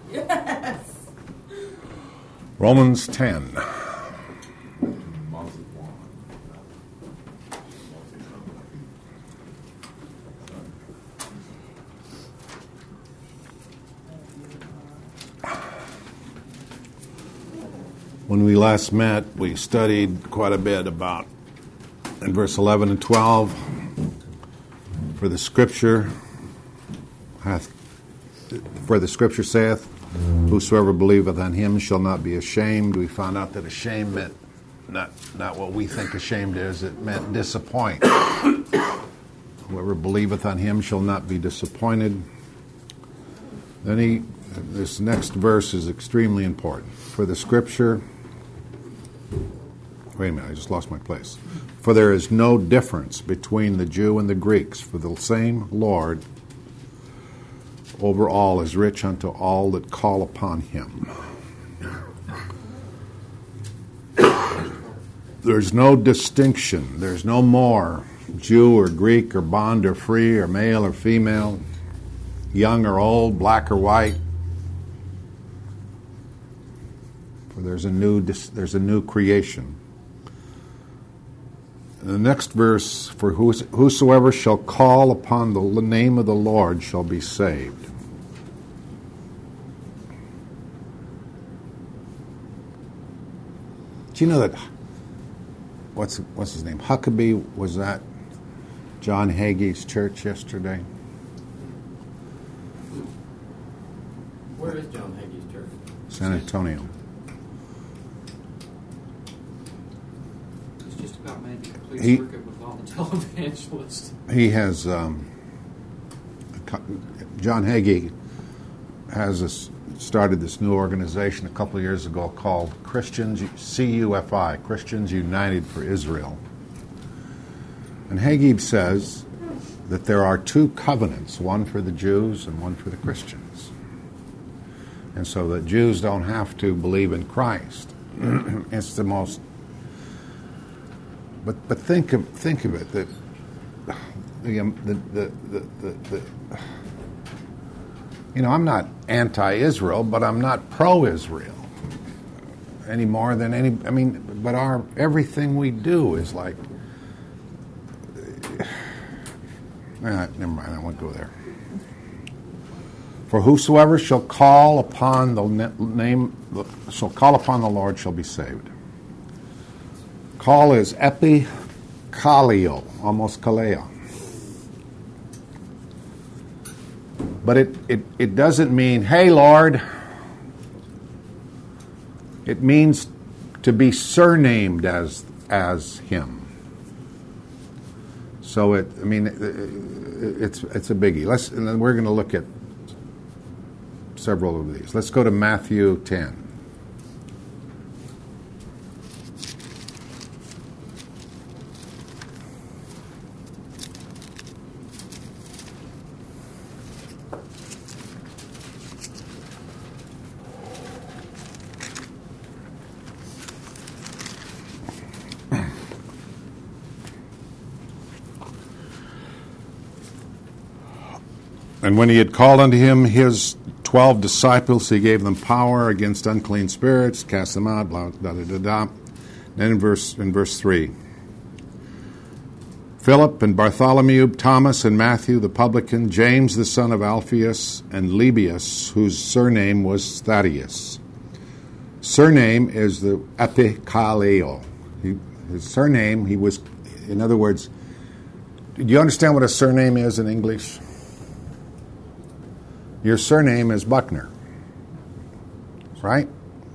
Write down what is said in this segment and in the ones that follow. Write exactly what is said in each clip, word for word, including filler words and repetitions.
Yes. Romans ten. When we last met, we studied quite a bit about, in verse eleven and twelve, for the scripture hath, for the scripture saith, whosoever believeth on him shall not be ashamed. We found out that ashamed meant not, not what we think ashamed is, it meant disappoint. Whoever believeth on him shall not be disappointed. Then he, this next verse is extremely important. For the scripture, wait a minute, I just lost my place. For there is no difference between the Jew and the Greeks, for the same Lord over all is rich unto all that call upon him. There's no distinction. There's no more Jew or Greek or bond or free or male or female, young or old, black or white. For there's a new there's a new creation. In the next verse, for whosoever shall call upon the name of the Lord shall be saved. Do you know that, what's what's his name? Huckabee was at John Hagee's church yesterday? Where is John Hagee's church? San Antonio. It's just about made the complete He- circuit with all the televangelists. He has, um, John Hagee has this, started this new organization a couple of years ago called Christians, C U F I, Christians United for Israel. And Hagee says that there are two covenants, one for the Jews and one for the Christians. And so that Jews don't have to believe in Christ. It's the most... But but think of think of it that the the the, the, the, the you know, I'm not anti-Israel, but I'm not pro-Israel any more than any. I mean, but our everything we do is like. Ah, never mind. I won't go there. For whosoever shall call upon the name shall call upon the Lord shall be saved. Call is epikaleo, almost kaleo. But it, it, it doesn't mean, hey, Lord. It means to be surnamed as as him. So it, I mean, it, it's it's a biggie. Let's, and then we're going to look at several of these. Let's go to Matthew ten. And when he had called unto him his twelve disciples, he gave them power against unclean spirits, cast them out, blah, da, da, da, da. Then in verse, in verse three, Philip and Bartholomew, Thomas and Matthew the publican, James the son of Alphaeus, and Lebbaeus, whose surname was Thaddeus. Surname is the epikaleo. He, his surname, he was, in other words, do you understand what a surname is in English? Your surname is Buckner, right?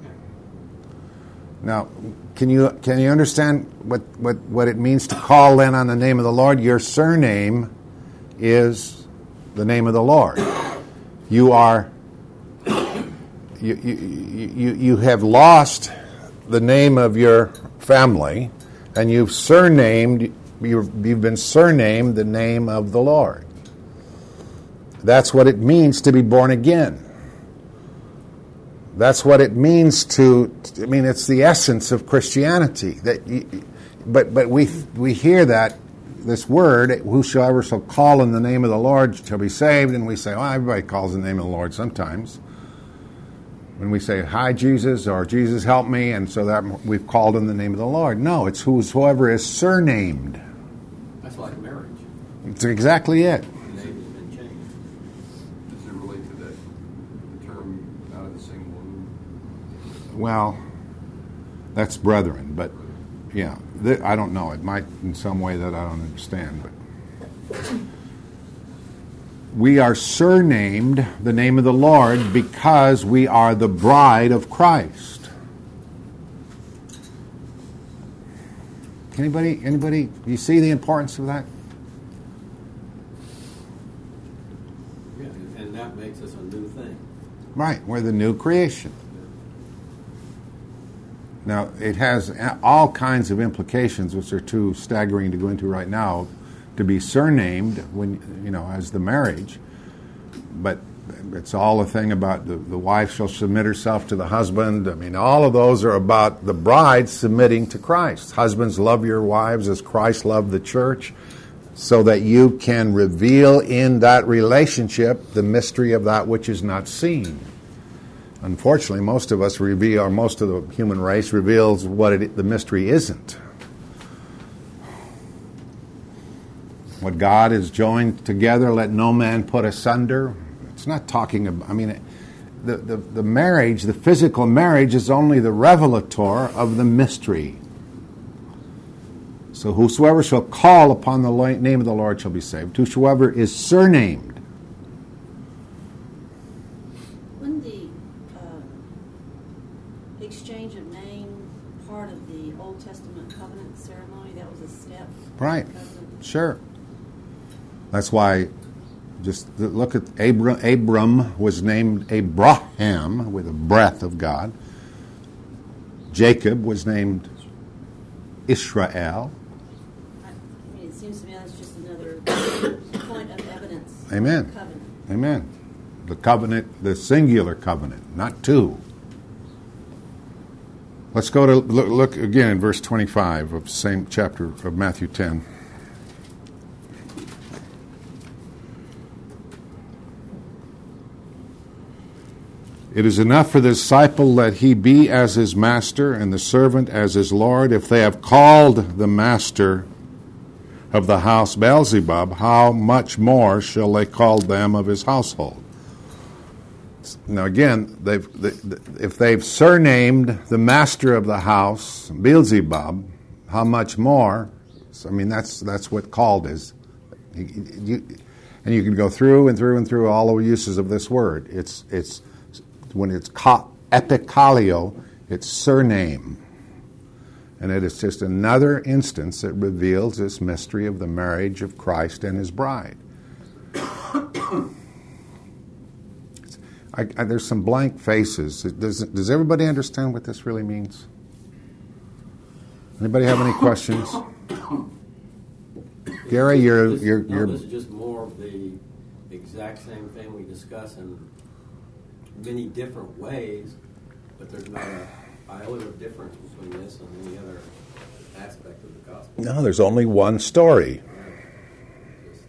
Now, can you can you understand what, what, what it means to call then on the name of the Lord? Your surname is the name of the Lord. You are you you you, you have lost the name of your family, and you've surnamed you've, you've been surnamed the name of the Lord. That's what it means to be born again. That's what it means to, I mean, it's the essence of Christianity. That, you, but but we we hear that, this word, whosoever shall call in the name of the Lord shall be saved, and we say, well, everybody calls in the name of the Lord sometimes. When we say, hi, Jesus, or Jesus, help me, and so that we've called in the name of the Lord. No, it's whosoever is surnamed. That's like marriage. It's exactly it. The name has been changed. Does it relate to that, the term out of the same womb? Well, that's brethren, but yeah, th- I don't know. It might in some way that I don't understand, but we are surnamed the name of the Lord because we are the bride of Christ. Anybody, anybody, you see the importance of that? Yeah, and that makes us a new thing. Right, we're the new creation. Now, it has all kinds of implications, which are too staggering to go into right now, to be surnamed when, you know, as the marriage. But it's all a thing about the, the wife shall submit herself to the husband. I mean, all of those are about the bride submitting to Christ. Husbands, love your wives as Christ loved the church, so that you can reveal in that relationship the mystery of that which is not seen. Unfortunately, most of us reveal, or most of the human race reveals what it, the mystery isn't. What God has joined together, let no man put asunder. It's not talking about, I mean, the, the, the marriage, the physical marriage is only the revelator of the mystery. So whosoever shall call upon the name of the Lord shall be saved. Whosoever is surnamed. Wasn't the uh, exchange of name part of the Old Testament covenant ceremony? That was a step. Right. Covenant. Sure. That's why, just look at Abram. Abram was named Abraham, with a breath of God. Jacob was named Israel. I mean, it seems to me that's just another point of evidence. Amen. Of covenant. Amen. The covenant, the singular covenant, not two. Let's go to look, look again in verse twenty-five of the same chapter of Matthew ten. It is enough for the disciple that he be as his master and the servant as his Lord. If they have called the master of the house Beelzebub, how much more shall they call them of his household? Now again, they've, they, if they've surnamed the master of the house Beelzebub, how much more? So, I mean, that's that's what called is. You, you, and you can go through and through and through all the uses of this word. It's it's when it's epikalio, it's surname. And it is just another instance that reveals this mystery of the marriage of Christ and his bride. I, I, there's some blank faces. Does, does everybody understand what this really means? Anybody have any questions? Gary, you're... This, you're, no, you're this is just more of the exact same thing we discuss in many different ways, but there's not a iota of difference between this and any other aspect of the gospel. no, there's only one story. Just,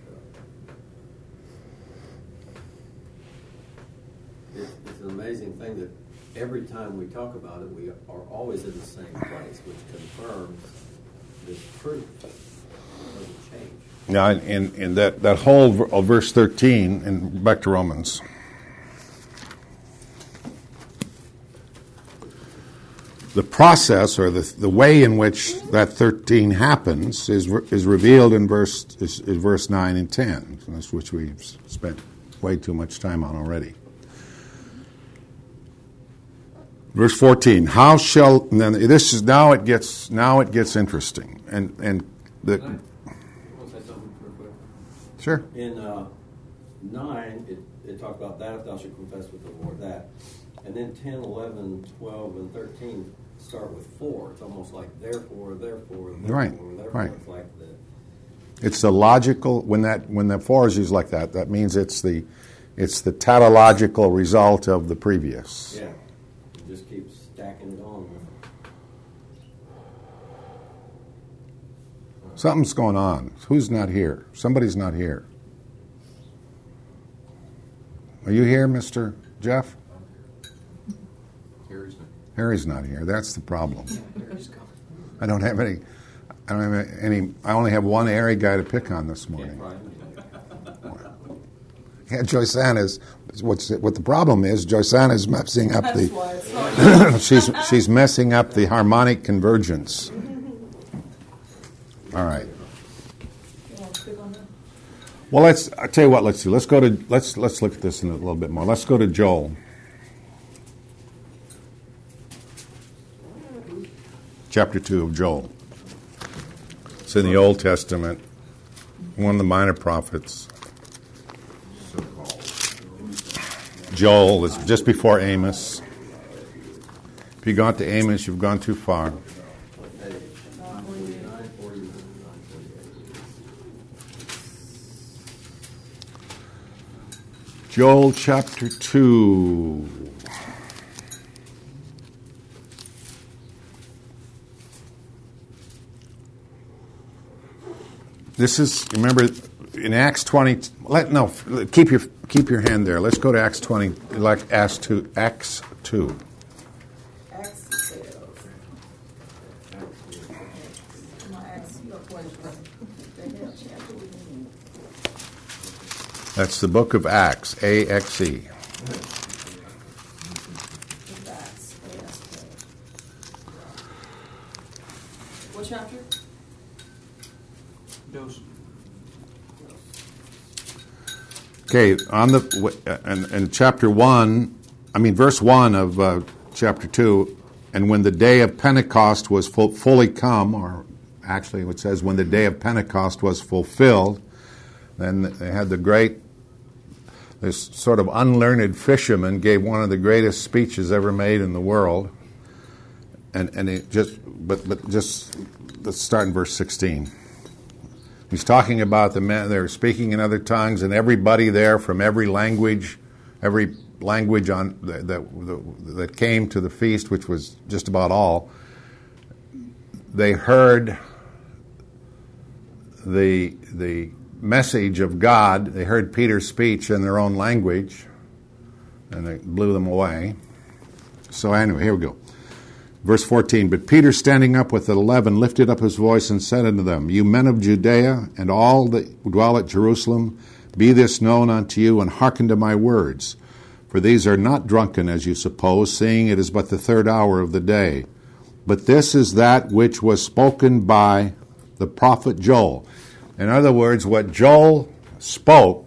uh, it, it's an amazing thing that every time we talk about it, we are always in the same place, which confirms this truth. It doesn't change. Now, in, in that, that whole v- of verse thirteen, and back to Romans. The process, or the the way in which that thirteen happens, is re- is revealed in verse is, is verse nine and ten, which we've spent way too much time on already. Verse fourteen. How shall and then this is now it gets now it gets interesting, and and the Can I, I want to say something real quick? sure. In uh, nine, it, it talked about that if thou should confess with the Lord that. And then ten, eleven, twelve, and thirteen start with for. It's almost like therefore, therefore, therefore, Right, therefore. right. It's like the It's the logical when that when the for is used like that. That means it's the it's the tautological result of the previous. yeah. It just keeps stacking it on. Something's going on. Who's not here? Somebody's not here. Are you here, Mister Jeff? Harry's not. Harry's not here. That's the problem. I don't have any. I don't have any. I only have one Harry guy to pick on this morning. Yeah, Joyce Anna's. What's what the problem is? Joyce Anna's messing up That's the. why it's not. she's she's messing up the harmonic convergence. All right. You want to pick on that? Well, let's. I tell you what. Let's do. Let's go to. Let's let's look at this in a little bit more. Let's go to Joel, chapter two of Joel. It's in the Old Testament. One of the minor prophets. Joel is just before Amos. If you got to Amos, you've gone too far. Joel chapter two. This is, remember, in Acts twenty. Let no, keep your keep your hand there. Let's go to Acts twenty, like Acts two. Acts two. Acts says. I'm gonna ask you a question. The hell chapter we in? That's the book of Acts. A X E. It's Acts. Yes. What chapter? Okay, on the and, and chapter one, I mean verse one of uh, chapter two, and when the day of Pentecost was full, fully come, or actually it says when the day of Pentecost was fulfilled, then they had the great, this sort of unlearned fisherman gave one of the greatest speeches ever made in the world, and and it just but but just let's start in verse sixteen. He's talking about the men, they're speaking in other tongues, and everybody there from every language, every language on that, that, that came to the feast, which was just about all, they heard the, the message of God. They heard Peter's speech in their own language, and it blew them away. So anyway, here we go. Verse fourteen, but Peter, standing up with the eleven, lifted up his voice and said unto them, you men of Judea, and all that dwell at Jerusalem, be this known unto you, and hearken to my words. For these are not drunken, as you suppose, seeing it is but the third hour of the day. But this is that which was spoken by the prophet Joel. In other words, what Joel spoke,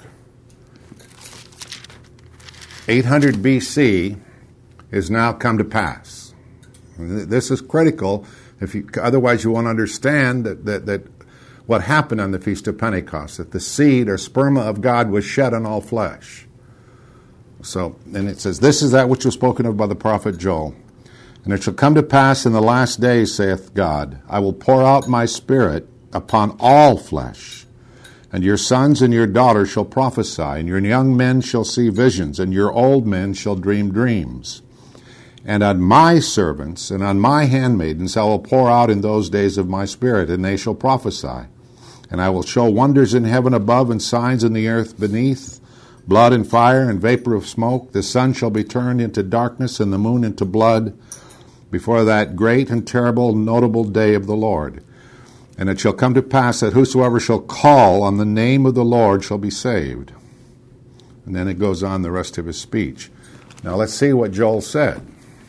eight hundred B C, is now come to pass. This is critical. If you, otherwise, you won't understand that, that, that what happened on the Feast of Pentecost, that the seed or sperma of God was shed on all flesh. So, and it says, this is that which was spoken of by the prophet Joel. And it shall come to pass in the last days, saith God, I will pour out my spirit upon all flesh. And your sons and your daughters shall prophesy, and your young men shall see visions, and your old men shall dream dreams. And on my servants and on my handmaidens I will pour out in those days of my spirit, and they shall prophesy. And I will show wonders in heaven above and signs in the earth beneath, blood and fire and vapor of smoke. The sun shall be turned into darkness and the moon into blood before that great and terrible notable day of the Lord. And it shall come to pass that whosoever shall call on the name of the Lord shall be saved. And then it goes on the rest of his speech. Now let's see what Joel said.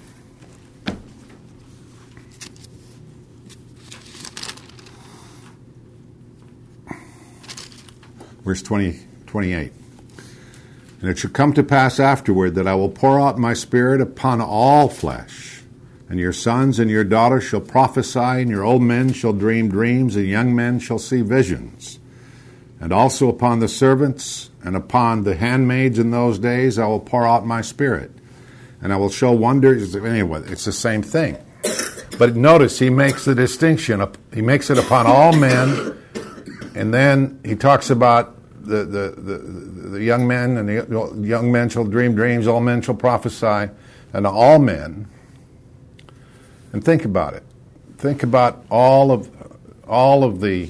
Verse twenty, twenty-eight. And it shall come to pass afterward that I will pour out my spirit upon all flesh, and your sons and your daughters shall prophesy, and your old men shall dream dreams, and young men shall see visions. And also upon the servants and upon the handmaids in those days I will pour out my spirit, and I will show wonders. Anyway, it's the same thing. But notice he makes the distinction. He makes it upon all men, and then he talks about The, the, the, the young men, and the young men shall dream dreams, all men shall prophesy, and all men. And think about it. Think about all of all of the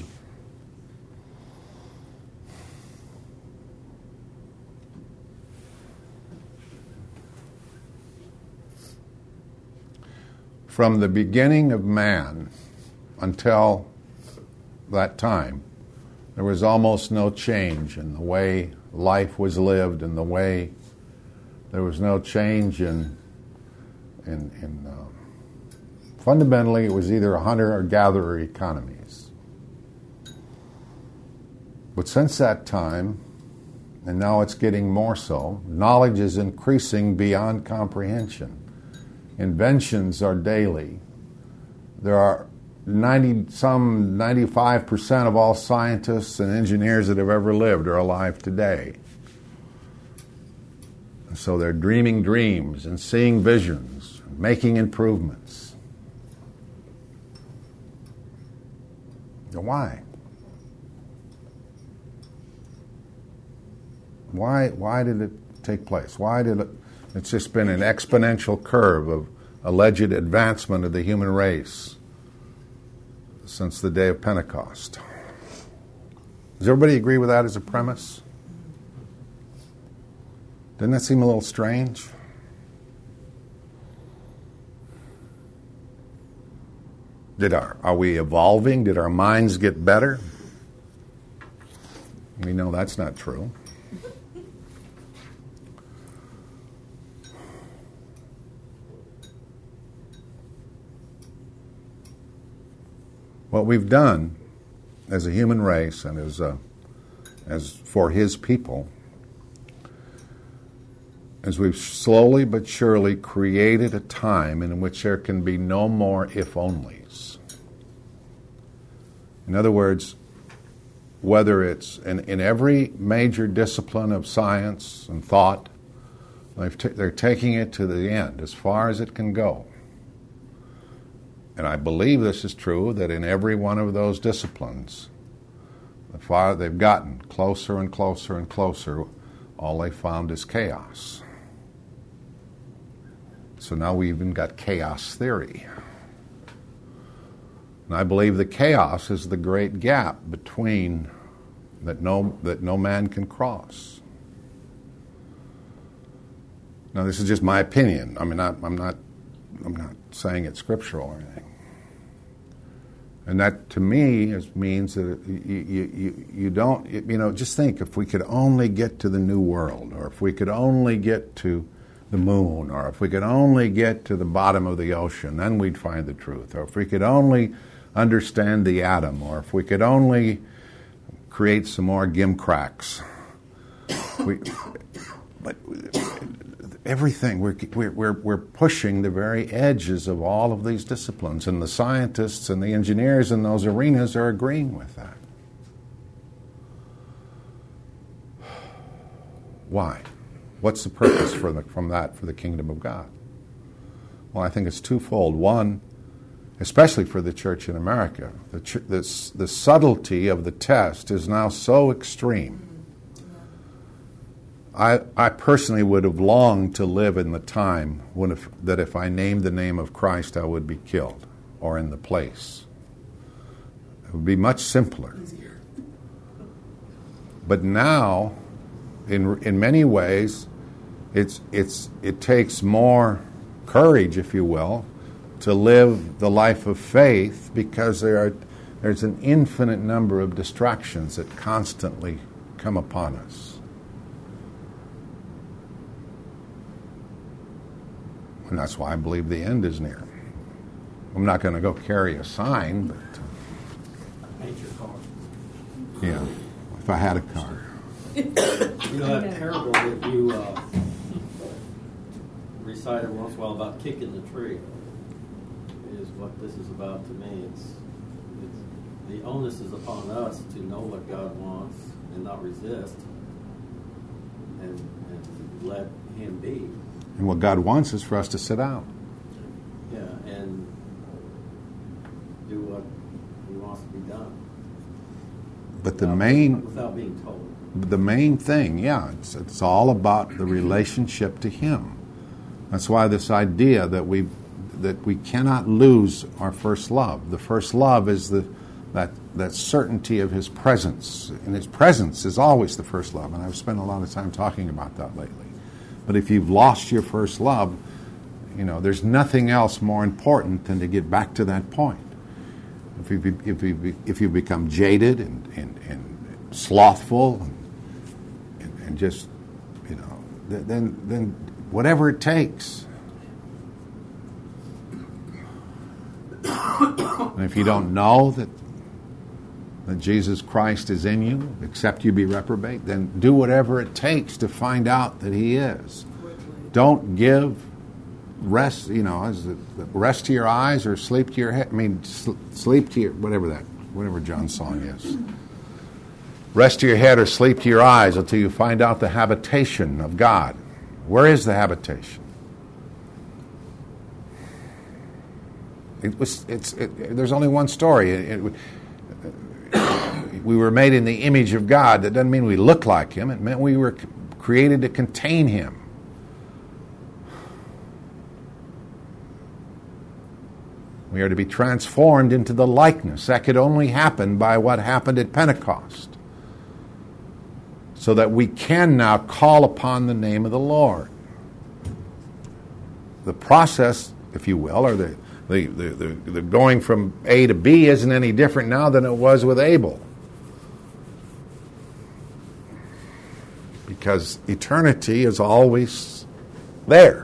from the beginning of man until that time, there was almost no change in the way life was lived, and the way there was no change in in, in uh, fundamentally it was either a hunter or gatherer economies. But since that time, and now it's getting more so, knowledge is increasing beyond comprehension. Inventions are daily. There are ninety, some ninety-five percent of all scientists and engineers that have ever lived are alive today. So they're dreaming dreams and seeing visions, making improvements. Now why? Why, why did it take place? Why did it? It's just been an exponential curve of alleged advancement of the human race since the day of Pentecost. Does everybody agree with that as a premise? Doesn't that seem a little strange? Did our, are we evolving? Did our minds get better? We know that's not true. What we've done as a human race and as a, as for His people is we've slowly but surely created a time in which there can be no more if-onlys. In other words, whether it's in, in every major discipline of science and thought, they've t- they're taking it to the end, as far as it can go. And I believe this is true, that in every one of those disciplines, the farther they've gotten closer and closer and closer, all they found is chaos. So now we even got chaos theory. And I believe the chaos is the great gap between that no that no man can cross. Now this is just my opinion. I mean, not, I'm not I'm not saying it's scriptural or anything. And that, to me, is, means that you, you, you don't, you know, just think, if we could only get to the New World, or if we could only get to the moon, or if we could only get to the bottom of the ocean, then we'd find the truth. Or if we could only understand the atom, or if we could only create some more gimcracks. We, but everything, we're, we're, we're pushing the very edges of all of these disciplines, and the scientists and the engineers in those arenas are agreeing with that. Why? What's the purpose for the, from that for the kingdom of God? Well, I think it's twofold. One, especially for the church in America, the, ch- the, the subtlety of the test is now so extreme. I, I personally would have longed to live in the time when if, that if I named the name of Christ, I would be killed, or in the place. It would be much simpler. But now, in in many ways, it's it's it takes more courage, if you will, to live the life of faith, because there are there's an infinite number of distractions that constantly come upon us. And that's why I believe the end is near. I'm not going to go carry a sign, but uh, Paint your car. yeah, if I had a car. You know that parable that you uh, recited once in a while about kicking the tree is what this is about to me. It's, it's the onus is upon us to know what God wants and not resist, and, and let Him be. And what God wants is for us to sit out. Yeah, and do what He wants to be done. But the without, main, without being told. the main thing, yeah, it's it's all about the relationship to Him. That's why this idea that we that we cannot lose our first love. The first love is the that that certainty of His presence, and His presence is always the first love. And I've spent a lot of time talking about that lately. But if you've lost your first love, You know, there's nothing else more important than to get back to that point. If you, be- if you, be- if you become jaded and, and, and slothful and, and, and just, you know, th- then, then whatever it takes. And if you don't know that, that Jesus Christ is in you, except you be reprobate, then do whatever it takes to find out that He is. Don't give rest, you know, is it rest to your eyes or sleep to your head? I mean, sl- sleep to your, whatever that, whatever John's song is. Rest to your head or sleep to your eyes until you find out the habitation of God. Where is the habitation? It was. It's. It, there's only one story. It, it, we were made in the image of God. That doesn't mean we look like Him. It meant we were created to contain Him. We are to be transformed into the likeness. That could only happen by what happened at Pentecost. So that we can now call upon the name of the Lord. The process, if you will, or the, the, the, the, the going from A to B isn't any different now than it was with Abel. Because eternity is always there.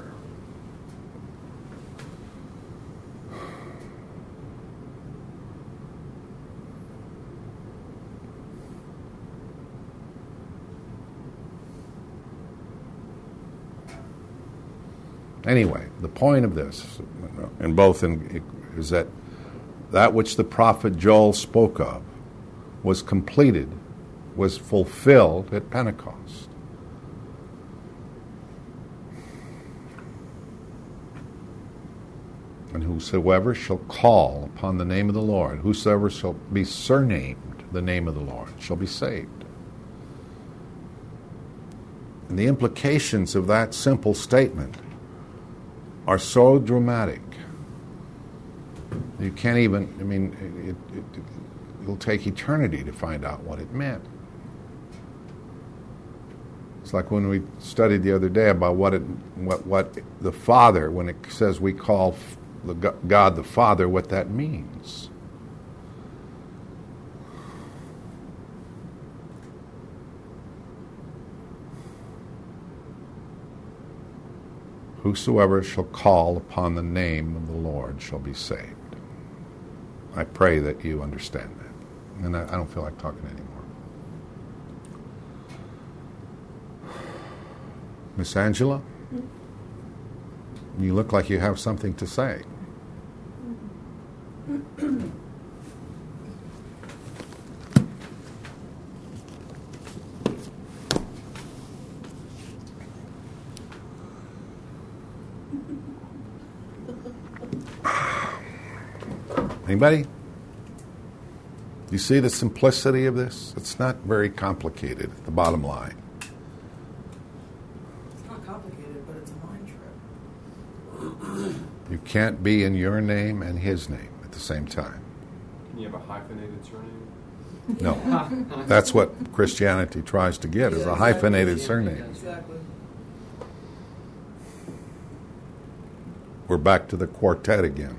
Anyway, the point of this, and both in, is that that which the prophet Joel spoke of was completed, was fulfilled at Pentecost. And whosoever shall call upon the name of the Lord, whosoever shall be surnamed the name of the Lord, shall be saved. And the implications of that simple statement are so dramatic. You can't even, I mean, it, it, it, it'll take eternity to find out what it meant. It's like when we studied the other day about what it, what, what the Father, when it says we call the God the Father, what that means. Whosoever shall call upon the name of the Lord shall be saved. I pray that you understand that. And I, I don't feel like talking anymore. Miss Angela, you look like you have something to say. Anybody? You see the simplicity of this? It's not very complicated at the bottom line. It's not complicated, but it's a mind trip. You can't be in your name and His name at the same time. Can you have a hyphenated surname? No. That's what Christianity tries to get, is Yeah, a exactly. hyphenated Yeah, surname. Exactly. We're back to the quartet again.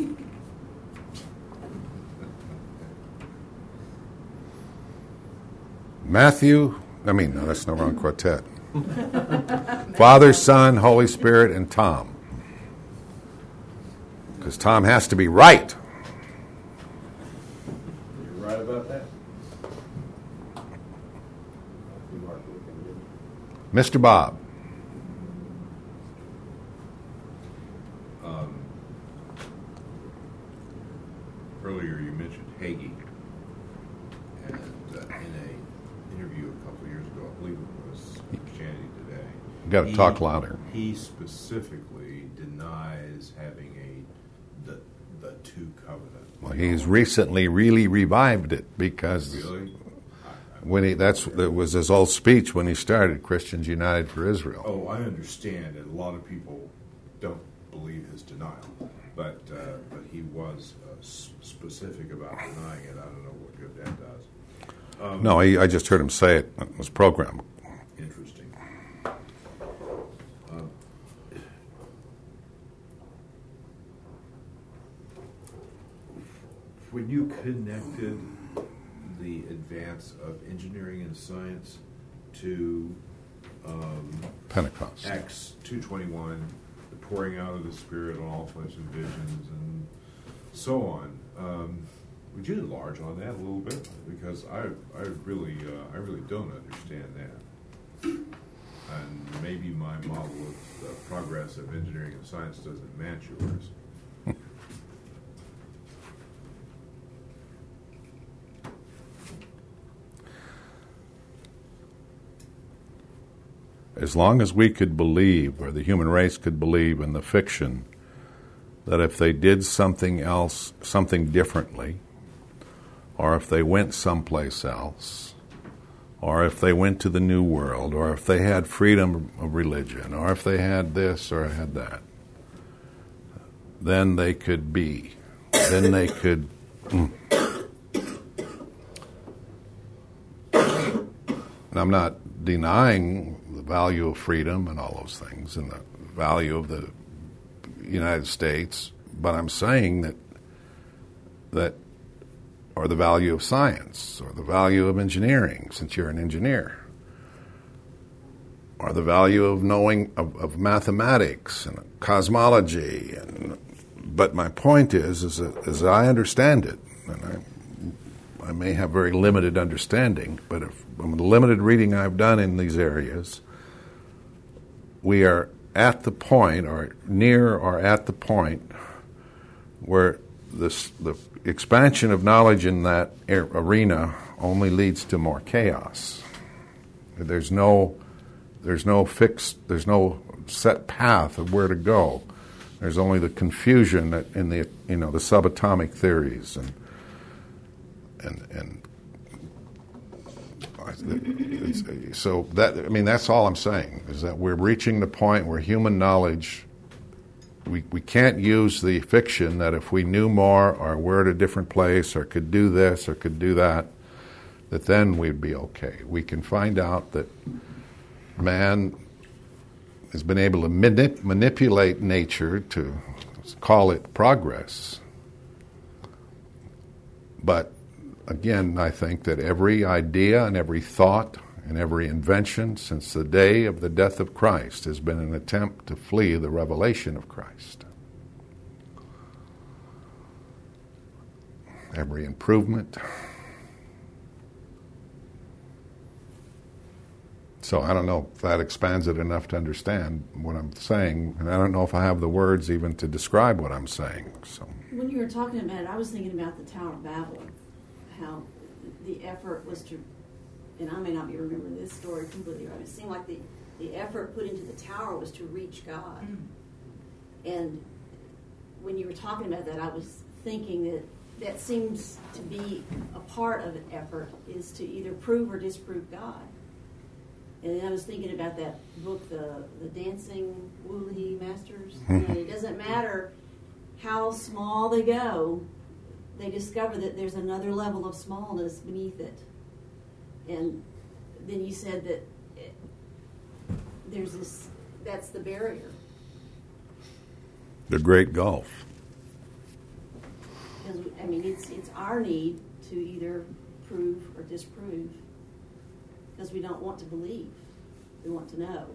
Matthew, I mean, no, that's no wrong quartet. Father, Son, Holy Spirit, and Tom. Because Tom has to be right. You're right about that. Mister Bob. Um, earlier you mentioned Hagee, and uh, in a interview a couple of years ago, I believe it was Christianity Today. You got to he- talk louder. He specifically denies having a the the two covenant. Well, he's recently really revived it because Really? when he that's that was his old speech when he started Christians United for Israel. Oh, I understand, and a lot of people don't believe his denial, but uh, but he was uh, s- specific about denying it. I don't know what good that does. Um, No, I, I just heard him say it. It was programmed. Interesting. Uh, when you connected the advance of engineering and science to um, Pentecost. Acts two twenty-one, the pouring out of the Spirit on all flesh and visions and so on. Um, would you enlarge on that a little bit? Because I, I really, uh, I really don't understand that. And maybe my model of uh, progress of engineering and science doesn't match yours. As long as we could believe, or the human race could believe in the fiction, that if they did something else, something differently, or if they went someplace else, or if they went to the New World, or if they had freedom of religion, or if they had this or had that, then they could be. Then they could... Mm. And I'm not denying the value of freedom and all those things and the value of the United States, but I'm saying that that or the value of science or the value of engineering, since you're an engineer, or the value of knowing of, of mathematics and cosmology. And but my point is, is that as I understand it, and I, I may have very limited understanding, but if, from the limited reading I've done in these areas, we are at the point, or near or at the point, where this, the expansion of knowledge in that arena only leads to more chaos. There's no, there's no fixed, there's no set path of where to go. There's only the confusion that in the, you know, the subatomic theories and and and. It's, so that I mean that's all I'm saying is that we're reaching the point where human knowledge, we we can't use the fiction that if we knew more or we're at a different place or could do this or could do that, that then we'd be okay. We can find out that man has been able to manip- manipulate nature to call it progress, but again, I think that every idea and every thought and every invention since the day of the death of Christ has been an attempt to flee the revelation of Christ. Every improvement. So I don't know if that expands it enough to understand what I'm saying, and I don't know if I have the words even to describe what I'm saying. So When you were talking about it, I was thinking about the Tower of Babel. How the effort was to, and I may not be remembering this story completely right, it seemed like the, the effort put into the tower was to reach God. Mm. And when you were talking about that, I was thinking that that seems to be a part of an effort, is to either prove or disprove God. And then I was thinking about that book, the, the Dancing Wuhi Masters. And it doesn't matter how small they go, they discover that there's another level of smallness beneath it. And then you said that it, there's this, that's the barrier. The Great Gulf. Because, I mean, it's, it's our need to either prove or disprove. Because we don't want to believe. We want to know.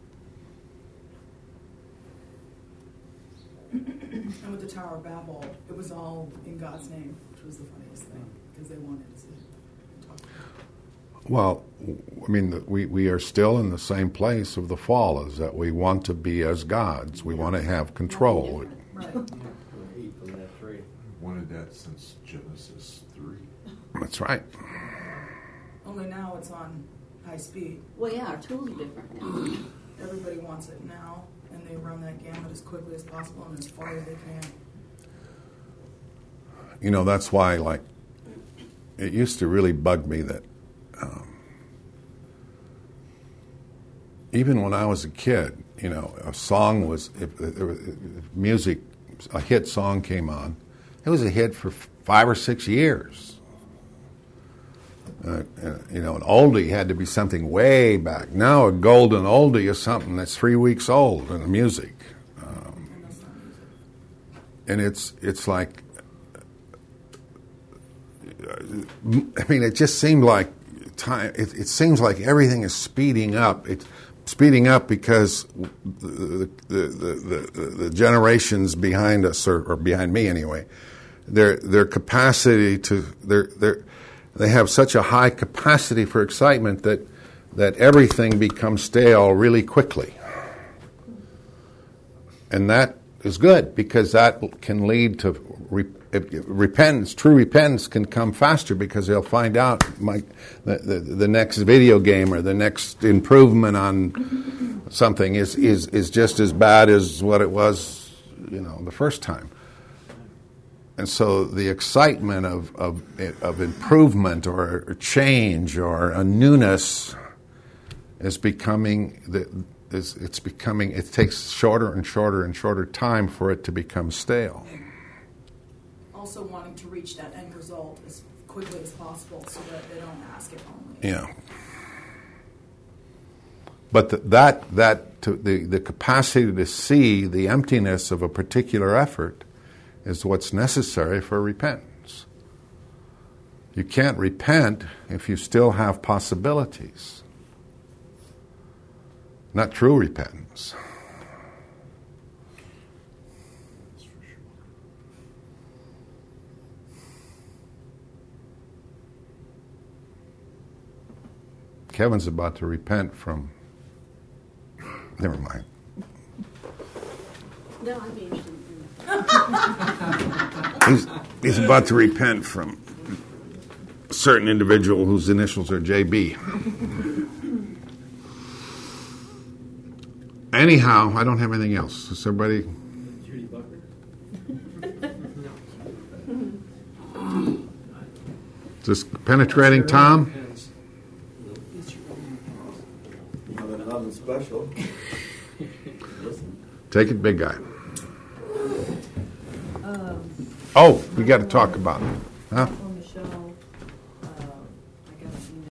And with the Tower of Babel, it was all in God's name, which was the funniest thing, because they wanted to see it. Well, I mean, we, we are still in the same place of the fall, is that we want to be as gods. We want to have control. Right. Eat from that tree. Wanted that since Genesis three. That's right. Only now it's on high speed. Well, yeah, our tools are different now. Everybody wants it now, and they run that gamut as quickly as possible and as far as they can. You know, that's why, like, it used to really bug me that um, even when I was a kid, you know, a song was, if, if, if music, a hit song came on, it was a hit for five or six years. Uh, uh, you know, an oldie had to be something way back. Now a golden oldie is something that's three weeks old in the music. Um, and it's it's like I mean, it just seemed like time. It, it seems like everything is speeding up. It's speeding up because the the, the, the, the generations behind us, or, or behind me anyway, their their capacity to their their they have such a high capacity for excitement that that everything becomes stale really quickly, and that is good because that can lead to. Re- Repentance, true repentance can come faster because they'll find out my, the, the, the next video game or the next improvement on something is, is, is just as bad as what it was, you know, the first time. And so the excitement of, of, of improvement or, or change or a newness is becoming, the, is, it's becoming, it takes shorter and shorter and shorter time for it to become stale. Also wanting to reach that end result as quickly as possible so that they don't ask it only. Yeah. But the, that that to, the the capacity to see the emptiness of a particular effort is what's necessary for repentance. You can't repent if you still have possibilities. Not true repentance. Kevin's about to repent from. Never mind. No, I'd be interested in He's, he's about to repent from a certain individual whose initials are J B. Anyhow, I don't have anything else. Is everybody? Judy Bucker? Just penetrating Tom? Nothing, nothing special. Listen. Take it, big guy. Oh, we got to talk about it. Huh?